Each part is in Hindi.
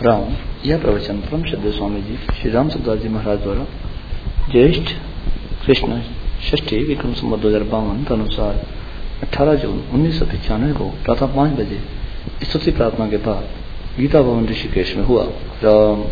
राम। यह प्रवचन परम श्रद्धेय स्वामी जी श्री राम सुखदास जी महाराज द्वारा ज्येष्ठ कृष्ण षष्ठी विक्रम संवत 2052 के अनुसार 18 जून 1995 को प्रातः 5 बजे स्तुति प्रार्थना के बाद गीता भवन ऋषिकेश में हुआ। राम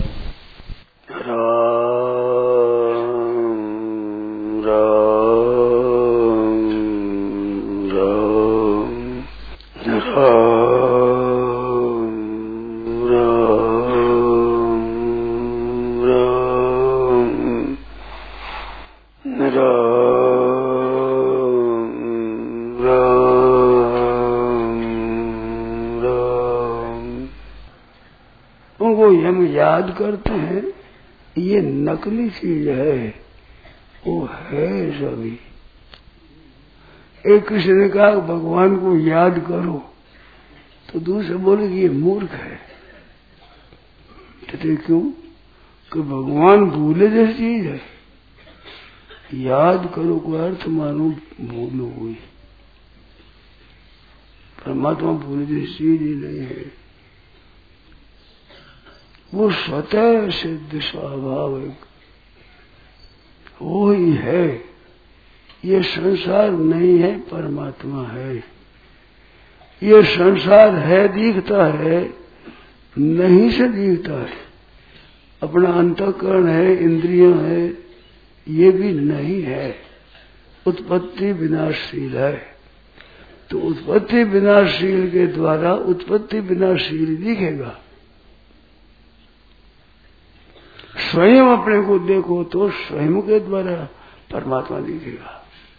याद करते हैं ये नकली चीज है, वो है सभी। एक किसी ने कहा भगवान को याद करो तो दूसरे बोले कि ये मूर्ख है। कहते क्यों? कि भगवान भूले जैसी चीज है। याद करो को अर्थ मानो भूलो हुई। परमात्मा भूले जैसी चीज ही नहीं है, वो स्वतः सिद्ध स्वाभाविक वो ही है। ये संसार नहीं है, परमात्मा है। ये संसार है दिखता है, नहीं से दिखता है। अपना अंतःकरण है, इंद्रियां है, ये भी नहीं है। उत्पत्ति विनाशशील है, तो उत्पत्ति विनाशशील के द्वारा उत्पत्ति विनाशशील दिखेगा। स्वयं अपने को देखो तो स्वयं के द्वारा परमात्मा दिखेगा।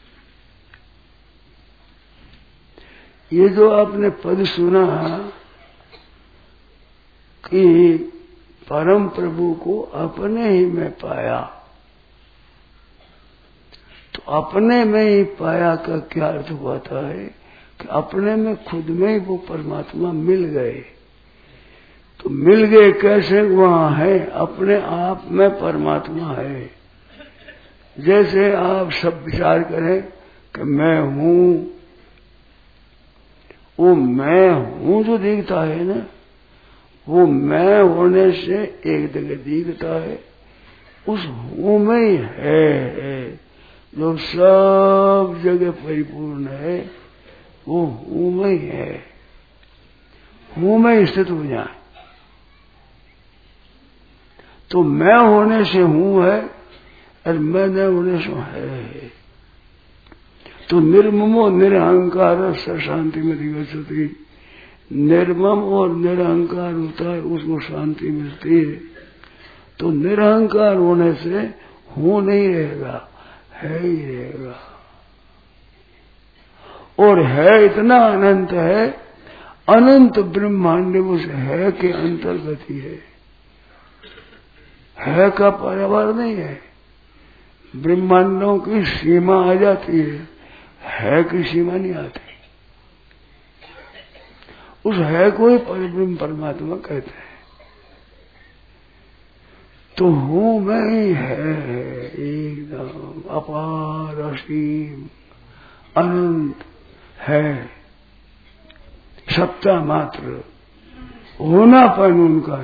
ये जो आपने पद सुना कि परम प्रभु को अपने ही में पाया, तो अपने में ही पाया का क्या अर्थ होता है कि अपने में खुद में ही वो परमात्मा मिल गए। तो मिल गए कैसे? वहां है, अपने आप में परमात्मा है। जैसे आप सब विचार करें कि मैं हूं, वो मैं हूं जो दिखता है ना, वो मैं होने से एक जगह दिखता है, उस हूं में ही है जो सब जगह परिपूर्ण है। वो हूं में ही है, हूं में स्थित हो जाए तो मैं होने से हूं है और मैं न होने से है। तो निर्ममो निरहंकार शांति में दिवसती। निर्मम और निरहंकार होता है, उसको शांति मिलती है। तो निरहंकार होने से हूं नहीं रहेगा, है ही रहेगा। और है इतना अनंत है, अनंत ब्रह्मांड उस है के अंतर्गत ही है का परिवार नहीं है। ब्रह्मांडों की सीमा आ जाती है की सीमा नहीं आती। उस है को ही परब्रह्म परमात्मा कहते हैं। तो हूं मैं ही है, एकदम अपार असीम अनंत है। सत्ता मात्र होनापन उनका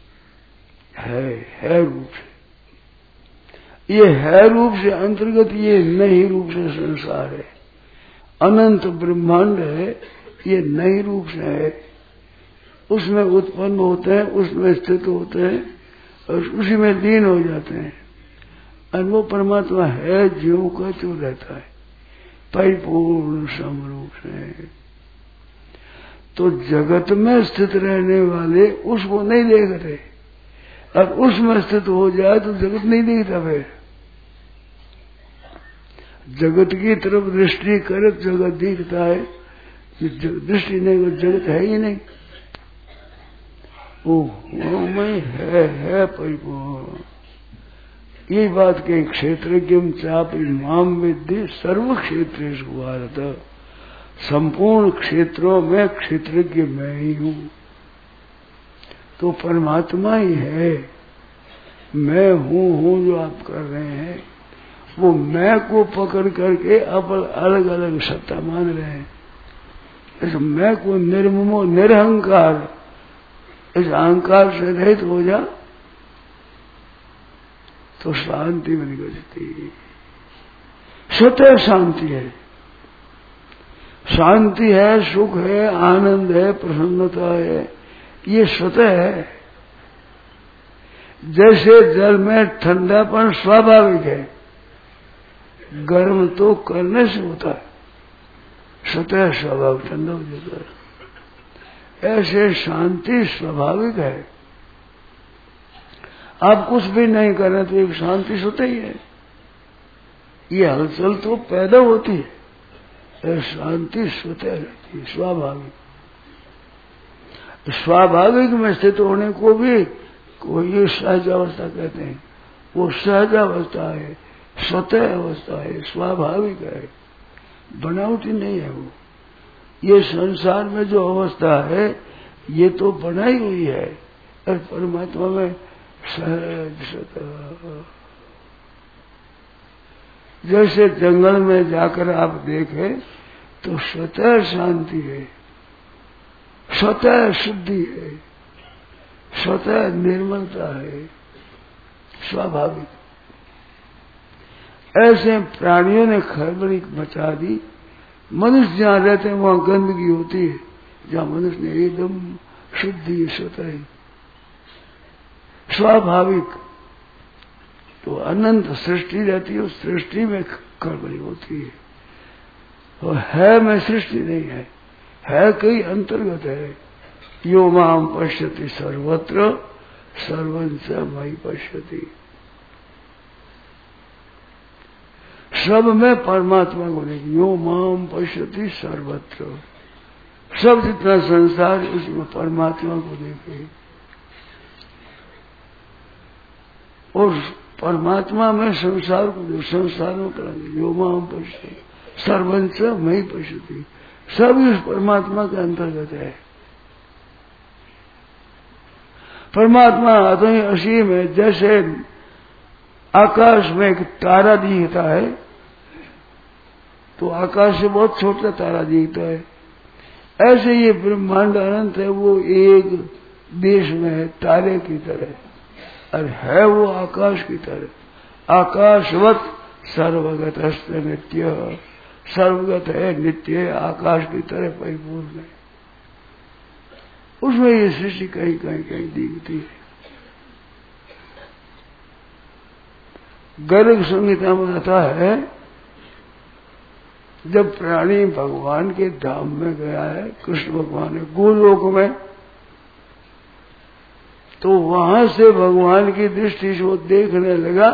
है रूप से। ये है रूप से अंतर्गत, ये नहीं रूप से संसार है। अनंत ब्रह्मांड है, ये नहीं रूप से है। उसमें उत्पन्न होते हैं, उसमें स्थित होते हैं और उसी में लीन हो जाते हैं। और वो परमात्मा है ज्यों का त्यों रहता है, परिपूर्ण समरूप से। तो जगत में स्थित रहने वाले उसको नहीं देखते, और उसमें स्थित हो जाए तो जगत नहीं दिखता। फिर जगत की तरफ दृष्टि करे तो जगत दिखता है, दृष्टि नहीं तो जगत है ही नहीं। वो में है परिपूर्ण। ये बात के क्षेत्रज्ञ चापि माम विद्धि सर्व क्षेत्रेषु भारत। संपूर्ण क्षेत्रों में क्षेत्रज्ञ मैं ही हूं। तो परमात्मा ही है। मैं हूं जो आप कर रहे हैं, वो मैं को पकड़ करके आप अलग अलग सत्ता मान रहे हैं। इस मैं को निर्ममो निरहंकार इस अहंकार से रहित हो जा तो शांति में गजती। स्वतः शांति है, शांति है, सुख है, आनंद है, प्रसन्नता है, ये स्वतः है। जैसे जल में ठंडापन स्वाभाविक है, गर्म तो करने से होता है, स्वतः स्वाभाविक ठंडा हो जाता है। ऐसे शांति स्वाभाविक है। आप कुछ भी नहीं कर रहे तो एक शांति स्वतः ही है। ये हलचल तो पैदा होती है, शांति स्वतः रहती है, स्वाभाविक। स्वाभाविक में स्थित होने को भी कोई सहज अवस्था कहते हैं। वो सहज अवस्था है, स्वतः अवस्था है, स्वाभाविक है, बनावटी नहीं है वो। ये संसार में जो अवस्था है ये तो बनाई हुई है, और परमात्मा में सहज स्वतः। जैसे जंगल में जाकर आप देखें तो स्वतः शांति है, स्वतः शुद्धि है, स्वतः निर्मलता है, स्वाभाविक। ऐसे प्राणियों ने खलबली मचा दी। मनुष्य जहाँ रहते हैं वहाँ गंदगी होती है, जहाँ मनुष्य ने एकदम शुद्धि स्वतः स्वाभाविक। तो अनंत सृष्टि रहती है, उस सृष्टि में खलबली होती है। और है में सृष्टि नहीं है कई अंतर्गत है। यो माम पश्यति सर्वत्र सर्वंच मयि पश्यति। सब में परमात्मा को देखे। यो माम पश्यति सर्वत्र, सब जितना संसार उसमें परमात्मा को देखे। और परमात्मा में संसार को देखे, संसार में करेंगे। यो माम पश्यति सर्वंच मयि पश्यति, सब उस परमात्मा के अंतर्गत है। परमात्मा अतः असीम है। जैसे आकाश में एक तारा दिखता है तो आकाश से बहुत छोटा तारा दिखता है, ऐसे ये ब्रह्मांड अनंत है, वो एक देश में है तारे की तरह, और है वो आकाश की तरह। आकाशवत सर्वगत हस्त नित्य, सर्वगत है, नित्य है, आकाश की तरह परिपूर्ण है। उसमें ये सृष्टि कहीं कहीं कहीं दिखती है। गर्ग संहिता में आता है, जब प्राणी भगवान के धाम में गया है, कृष्ण भगवान ने गोलोक में, तो वहां से भगवान की दृष्टि से वो देखने लगा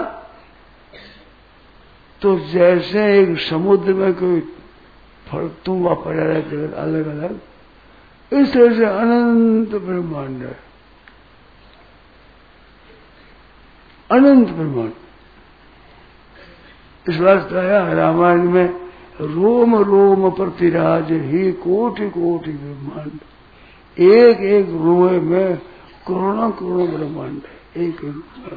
तो जैसे एक समुद्र में कोई फड़तुआ पड़ा रहता है अलग अलग, इस तरह से अनंत ब्रह्मांड है, अनंत ब्रह्मांड। इस वास्ते आया रामायण में, रोम रोम प्रतिराज ही कोटि कोटि ब्रह्मांड। एक एक रोए में करोड़ों करोड़ों ब्रह्मांड है, एक एक।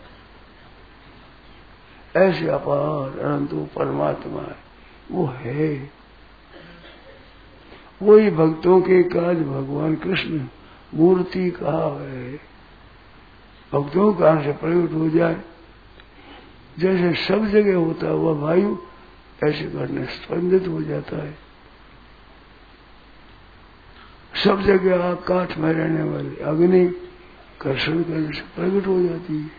ऐसे अपार अनंत परमात्मा है, वो है। वही भक्तों के काज भगवान कृष्ण मूर्ति कहा है। भक्तों का से प्रकट हो जाए, जैसे सब जगह होता हुआ वायु, ऐसे करने स्पंदित हो जाता है। सब जगह काठ में रहने वाली अग्नि कर्षण करने से प्रकट हो जाती है।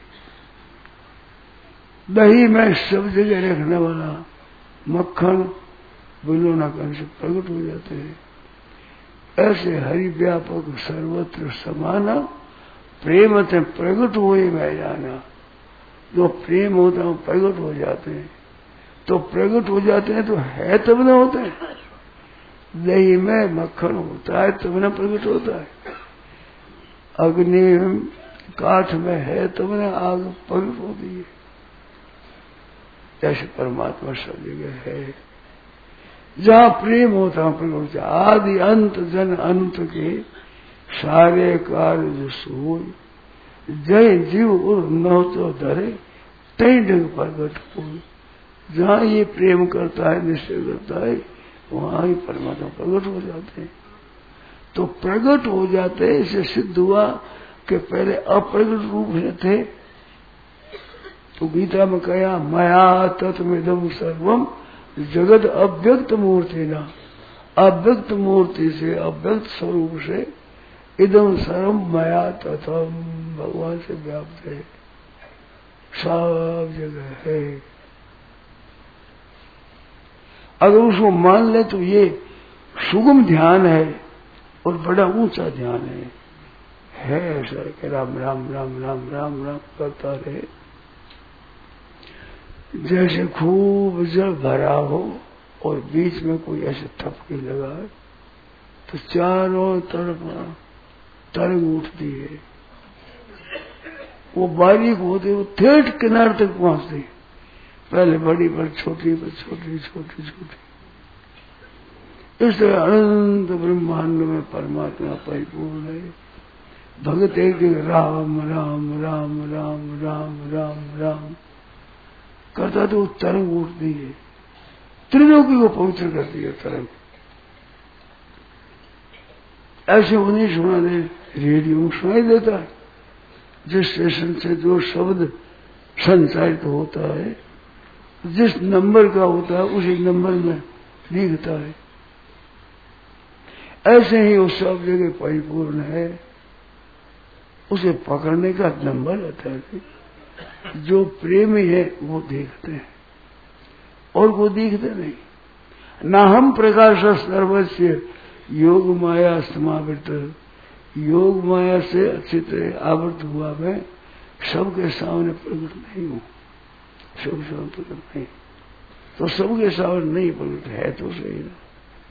दही में सब जगह रखने वाला मक्खन बिलोना करने से प्रकट हो जाते हैं। ऐसे हरि व्यापक सर्वत्र समाना, प्रेम से प्रकट हुए मैं जाना। जो प्रेम होता है प्रकट हो जाते हैं, तो प्रकट हो जाते हैं तो है तब न होते हैं। दही में मक्खन होता है तब न प्रकट होता है, अग्नि काठ में है तब न आग प्रकट होती है। ऐसे परमात्मा सब जगह है, जहाँ प्रेम होता है प्रकट होता है। आदि अंत जन अंत के सारे कार्य सोई, जय जीव उर नौ तो धरे तई ढंग प्रकट हो। जहाँ ये प्रेम करता है, निश्चय करता है, वहाँ ही परमात्मा प्रकट हो जाते हैं। तो प्रकट हो जाते। इसे सिद्ध हुआ कि पहले अप्रकट रूप से थे। तो गीता में कहा मया तत्मिदं सर्वम जगत अव्यक्त मूर्ति ना, अव्यक्त मूर्ति से अव्यक्त स्वरूप से इदम सर्वम मया तथम भगवान से व्याप्त है, सब जगह है। अगर उसको मान ले तो ये सुगम ध्यान है और बड़ा ऊंचा ध्यान है ऐसा कि राम राम राम राम राम राम करता रहे। जैसे खूब जल भरा हो और बीच में कोई ऐसे थपकी लगाए तो चारों तरफ तरंग उठती है। वो बारीक होती वो ठेठ किनारे तक पहुंचती, पहले बड़ी पर छोटी पर छोटी छोटी छोटी। इस तरह अनंत ब्रह्मांड में परमात्मा परिपूर्ण है। भगत एक राम राम राम राम राम राम राम करता तो तरंग उठती है, त्रिलोकी को पवित्र करती है तरंग। ऐसे उन्हीं सुना दे, रेडियो सुनाई देता है। जिस स्टेशन से जो शब्द संचारित होता है, जिस नंबर का होता है उसी नंबर में लिखता है। ऐसे ही वो सब जगह परिपूर्ण है। उसे पकड़ने का नंबर रहता है। जो प्रेमी है वो देखते हैं और वो दिखते नहीं। ना हम प्रकाश सर्वस्व योग माया समावृत, योग माया से अच्छी तरह आवृत हुआ मैं सबके सामने प्रकट नहीं हूं, सब सामने प्रकट नहीं। तो सबके सामने नहीं प्रकट है तो सही ना।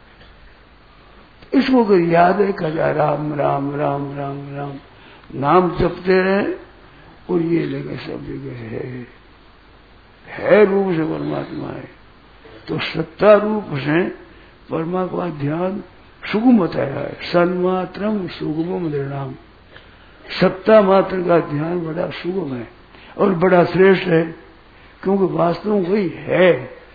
इसको अगर याद है कहा राम राम राम राम राम नाम जपते रहे और ये लगे सब जगह है रूप से परमात्मा है। तो सत्ता रूप से परमात्मा ध्यान सुगम बताया है। सन्मात्रम सुगमम निर्णाम, सत्ता मात्र का ध्यान बड़ा सुगम है और बड़ा श्रेष्ठ है, क्योंकि वास्तव में वही है।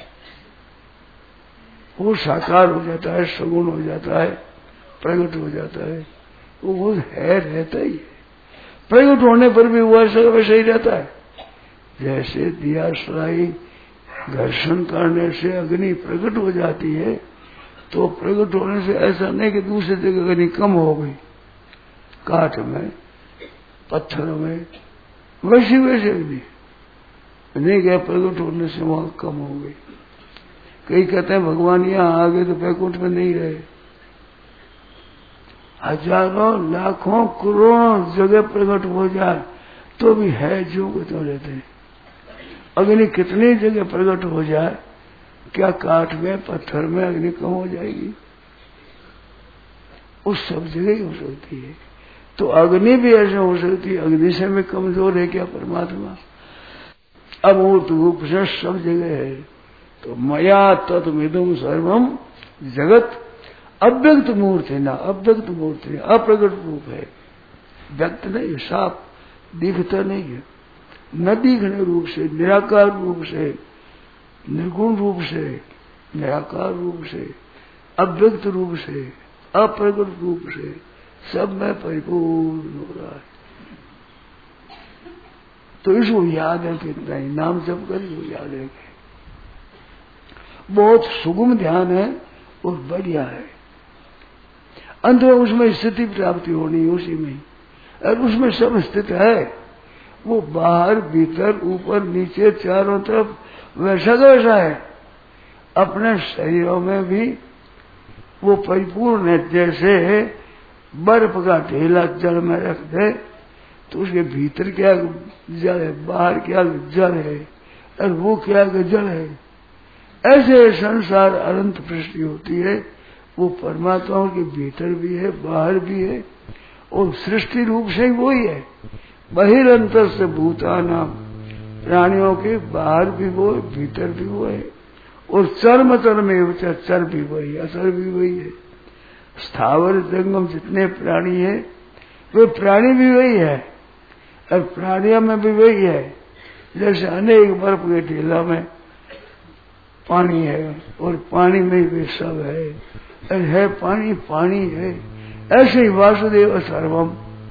वो साकार हो जाता है, सगुण हो जाता है, प्रकट हो जाता है। वो है, रहता ही है। प्रकट होने पर भी वो ऐसा वैसा ही रहता है। जैसे दिया सलाई घर्षण करने से अग्नि प्रकट हो जाती है, तो प्रकट होने से ऐसा नहीं कि दूसरी जगह अग्नि कम हो गई, काठ में पत्थर में वैसी वैसे अग्नि नहीं गया, प्रकट होने से वहां कम हो गई। कई कहते हैं भगवान यहाँ आ गए तो बैकुंठ में नहीं रहे। हजारों लाखों करोड़ों जगह प्रकट हो जाए तो भी है जो को तो रहते हैं। अग्नि कितनी जगह प्रकट हो जाए, क्या काठ में पत्थर में अग्नि कम हो जाएगी? उस सब जगह ही हो सकती है। तो अग्नि भी ऐसे हो सकती है। अग्नि से में कमजोर है क्या परमात्मा? अब वो रूप से सब जगह है। तो मया तत्मिदं सर्वम जगत अव्यक्त मूर्ति ना, अव्यक्त मूर्ति अप्रकट रूप है, व्यक्त नहीं, साफ दिखता नहीं है। न दिखने रूप से, निराकार रूप से, निर्गुण रूप से, निराकार रूप से, अव्यक्त रूप से, अप्रकट रूप से सब में परिपूर्ण हो रहा है। तो इसको याद है कितना ही नाम जप कर याद है। बहुत सुगम ध्यान है और बढ़िया है। अंत में उसमें स्थिति प्राप्ति होनी उसी में, और उसमें सब स्थित है। वो बाहर भीतर ऊपर नीचे चारों तरफ वैसा का वैसा है। अपने शरीरों में भी वो परिपूर्ण है। जैसे बर्फ का ढेला जल में रख दे तो उसके भीतर क्या जल है, बाहर क्या जल है, और वो क्या जल है। ऐसे संसार अनंत सृष्टि होती है। वो परमात्मा के भीतर भी है, बाहर भी है, और सृष्टि रूप से ही वही है। बहिरंतर से भूतानाम, प्राणियों के बाहर भी वो, भीतर भी वो है। और चर्म में चर भी वही, असर भी वही है। स्थावर जंगम जितने प्राणी है वे प्राणी भी वही है, और प्राणियों में भी वही है। जैसे अनेक बर्फ के ढीला में पानी है, और पानी में भी सब है, और है पानी पानी है, ऐसे ही वासुदेव सर्वम।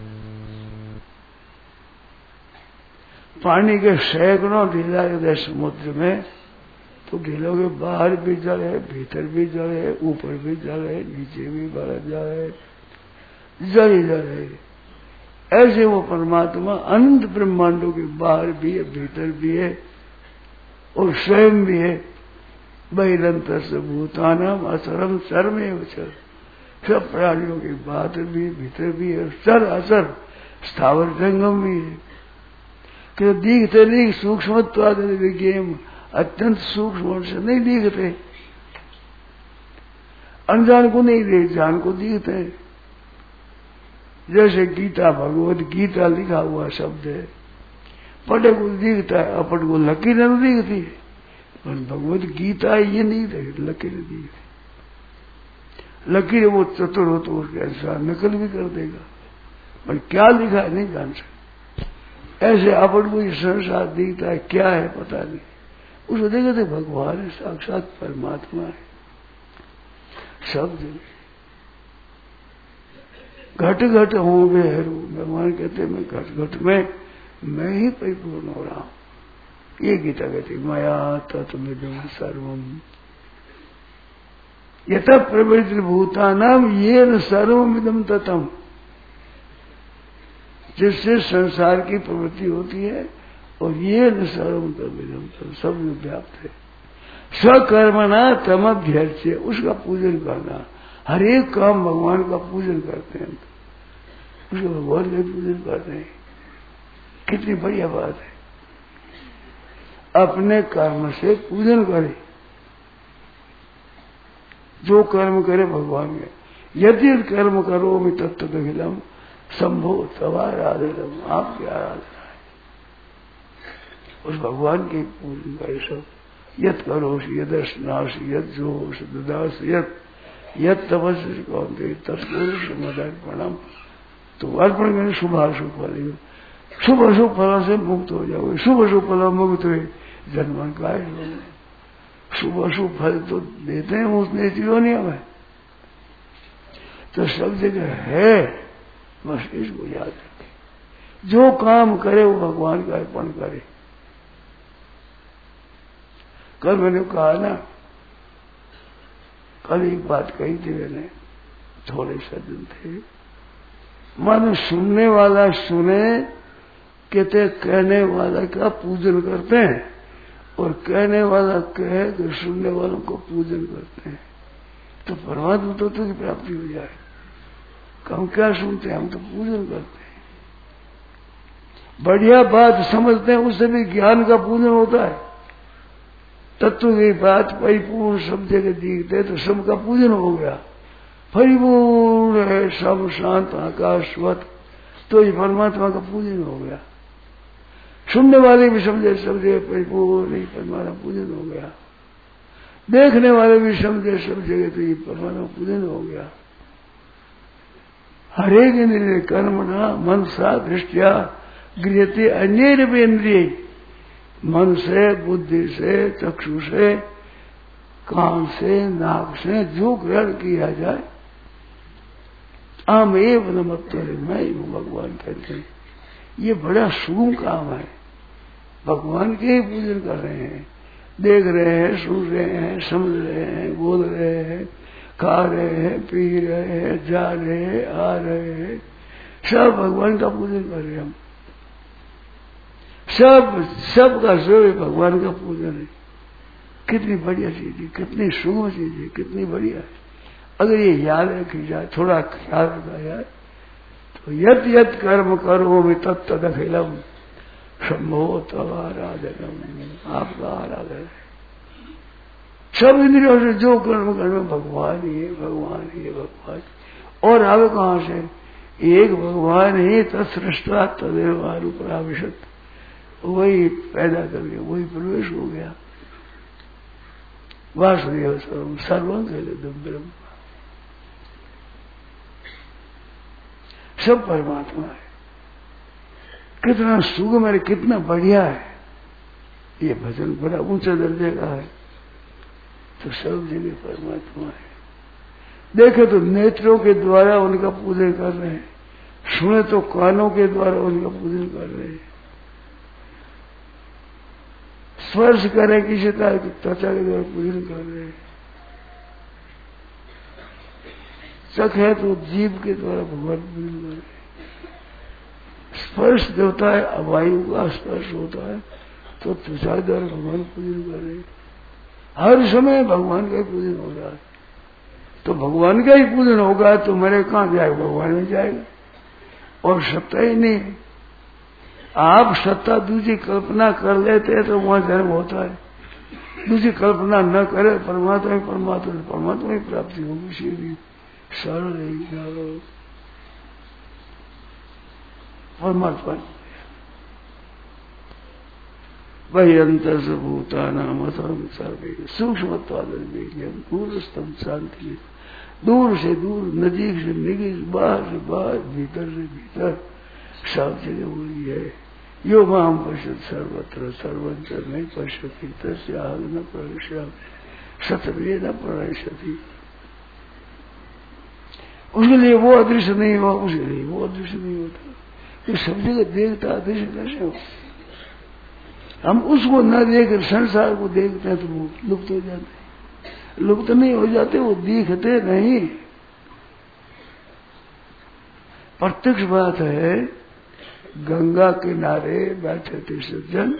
पानी के सैकड़ों ढीला यदि समुद्र में, तो ढीलों के बाहर भी जल है, भीतर भी जल है, ऊपर भी जल है, नीचे भी बड़ा जल है, जल ही जल है। ऐसे वो परमात्मा अनंत ब्रह्मांडों के बाहर भी है, भीतर भी है और स्वयं भी है। बहिरंतर से भूतानाम असरम सर्वमेव चर, सब प्राणियों के बाहर भी भीतर भी है, चर असर स्थावर जंगम भी है। कि दिखते नहीं सूक्ष्मत्वाद विज्ञेम, अत्यंत सूक्ष्म से नहीं दिखते, अनजान को नहीं देख, जान को दिखते हैं। जैसे गीता भगवत गीता लिखा हुआ शब्द है, पढ़े को दिखता है, अपट को लकीर नहीं दिखती है, पर भगवत गीता ये नहीं दिखती, लकीर दिखती। लकीर वो चतुर हो तो उसके अनुसार नकल भी कर देगा, पर क्या लिखा है नहीं जान सकते। ऐसे अपट को ये संसार दिखता है, क्या है पता नहीं, उसको देखते भगवान है, साक्षात परमात्मा है। शब्द घट घट हूं वे हरू, भगवान कहते मैं घट घट में मैं ही परिपूर्ण हो रहा हूं। ये गीता कहती मया तत्मिदं सर्वम यतः प्रवृत्ति भूतानाम येन सर्वमिदं ततम्। जिससे संसार की प्रवृत्ति होती है और ये न सर्वमिदं सब में व्याप्त है। स्वकर्मणा तमभ्यर्च्य, उसका पूजन करना, हर एक काम भगवान का पूजन करते हैं, उसको भगवान का पूजन करते हैं। कितनी बढ़िया बात है, अपने कर्म से पूजन करे, जो कर्म करे भगवान के। यदि कर्म करो मैं तत्तदखिलम संभो तवाराधनम, आपकी आराधना है, उस भगवान के पूजन करे सब। यत करोश यदर्शनाश यद जोश ददास यद तपस्वी कौनते तत्पुरुष मदर्पणम। तो अर्पण करें शुभाशुभ फल, शुभ अशुभ फलों से मुक्त हो जाओगे। शुभ अशुभ फल मुक्त हुए जन्म का शुभ अशुभ फल तो देते हैं उसने जीवनिया में, तो सब जगह है, बस इसको याद रखें। जो काम करे वो भगवान का अर्पण करे। कल मैंने कहा ना, कल एक बात कही थी मैंने, थोड़े सज्जन थे, मानो सुनने वाला सुने, कहते कहने वाला का पूजन करते हैं, और कहने वाला कहे तो सुनने वालों को पूजन करते हैं, तो परमात्मा तो की प्राप्ति हो जाए। हम क्या सुनते हैं, हम तो पूजन करते हैं। बढ़िया बात समझते हैं, उससे भी ज्ञान का पूजन होता है। तत्व की बात परिपूर्ण सब जगह दिखते तो सबका पूजन हो गया। परिपूर्ण है सब शांत आकाशवत, तो ये परमात्मा का पूजन हो गया। सुनने वाले भी समझे सब जगह परिपूर्ण ही परमात्मा पूजन हो गया। देखने वाले भी समझे सब जगह तो ये परमात्मा पूजन हो गया। हरेक इंद्रिय कर्मणा मनसा दृष्टिया गृहते अन्य इंद्रिय, मन से, बुद्धि से, चक्षु से, कान से, नाक से जो ग्रहण किया जाए, आम एव नमत्तरे, मैं ही हूं भगवान कहते हैं। ये बड़ा सुगम काम है, भगवान के ही पूजन कर रहे हैं। देख रहे हैं, सुन रहे हैं, समझ रहे हैं, बोल रहे हैं, खा रहे हैं, पी रहे हैं, जा रहे हैं, आ रहे हैं, सब भगवान का पूजन कर रहे हैं हम। सब का सब भगवान का पूजन है। कितनी बढ़िया चीज है, कितनी सुगम चीज है, कितनी बढ़िया है। अगर ये याद रखी जाए, थोड़ा ख्याल रखा जाए, तो यत यत कर्म करो मैं तत्तदखिलम शंभो तवाराधनम, आपका आराधन है। सब इंद्रियों से जो कर्म करना भगवान ही है, भगवान ही है, भगवान। और आगे कहां से? एक भगवान ही तत्सृष्टा तदेव आरूपराविशत, वही पैदा कर गया, वही प्रवेश हो गया। वासुदेव सर्वम सर्वं खलु ब्रह्म, सब परमात्मा है। कितना सुगम है, कितना बढ़िया है। ये भजन बड़ा ऊंचा दर्जे का है, तो सब जगह परमात्मा है। देखे तो नेत्रों के द्वारा उनका पूजन कर रहे हैं, सुने तो कानों के द्वारा उनका पूजन कर रहे हैं, स्पर्श करे किसी तरह की त्वचा के द्वारा पूजन कर रहे हैं, चख है तो जीभ के द्वारा भगवान पूजन कर रहे हैं, स्पर्श होता है वायु का स्पर्श होता है तो त्वचा द्वारा भगवान पूजन कर रहे हैं। हर समय भगवान का ही पूजन हो रहा है, तो भगवान का ही पूजन होगा तो मेरे कहां जाएगा, भगवान में जाएगा, और सत्ता ही नहीं। आप सत्ता दूसरी कल्पना कर लेते हैं तो वहां जन्म होता है, दूसरी कल्पना न करे परमात्मा परमात्मा की प्राप्ति होगी, सीधी सरल है परमात्मा। वही अंतर से भूता नाम सर्वे सूक्ष्मत्वादम दूरस्थम शांति, दूर से दूर, नजीक से निकट, बाहर से बाहर, भीतर से भीतर, सब जगह वही है। यो माम पश्यत सर्वत्र सर्वत्र नहीं पश्यति तस्य आग न प्रविश्यामि सतवे न प्रणश्यति। उसके लिए वो अदृश्य नहीं हुआ, उसके लिए वो अदृश्य नहीं होता। ये सब जगह देखता अदृश्य कैसे हो? हम उसको न देख संसार को देखते हैं तो वो लुप्त हो जाते हैं, लुप्त नहीं हो जाते, वो दिखते नहीं। प्रत्यक्ष बात है, गंगा किनारे बैठे थे सज्जन,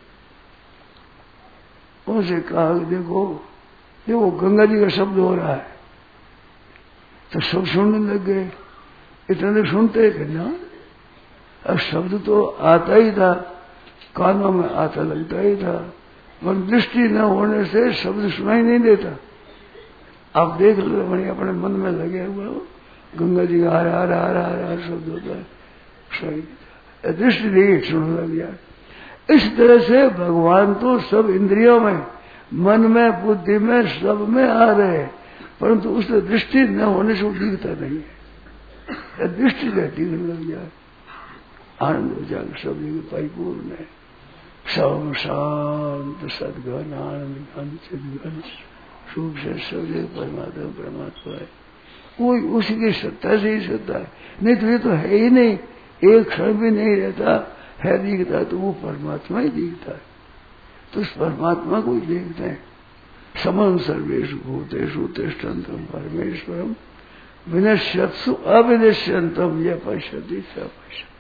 उनसे कहा देखो देखो गंगा जी का शब्द हो रहा है, तो सब सुनने लग गए। इतने सुनते थे ना, अब शब्द तो आता ही था, कानों में आता लगता ही था, मन दृष्टि न होने से शब्द सुनाई नहीं देता। आप देख लो बड़े अपने मन में लगे हुए हो, गंगा जी का आ रहा शब्द होता है, सुनाई देता, दृष्टि नहीं सुनने लग गया। इस तरह से भगवान तो सब इंद्रियों में, मन में, बुद्धि में, सब में आ रहे हैं, परंतु उससे दृष्टि न होने से वो दिखता नहीं है। दृष्टि रहती लग जाए, आनंद हो जाएगा, सब जगह परिपूर्ण है, सब शांत सदघन आनंद घन चिदघन सुख से सब जगह परमात्मा है। कोई उसी की सत्ता से ही सत्ता है, नहीं तो ये तो है ही नहीं, एक क्षण भी नहीं रहता है, दिखता तो वो परमात्मा ही दिखता है। तो उस परमात्मा को ही देखते हैं। समं सर्वेषु भूतेषु तिष्ठन्तम् परमेश्वरम् विनश्यत्सु अविनश्यन्तम् यः पश्यति स पश्यति।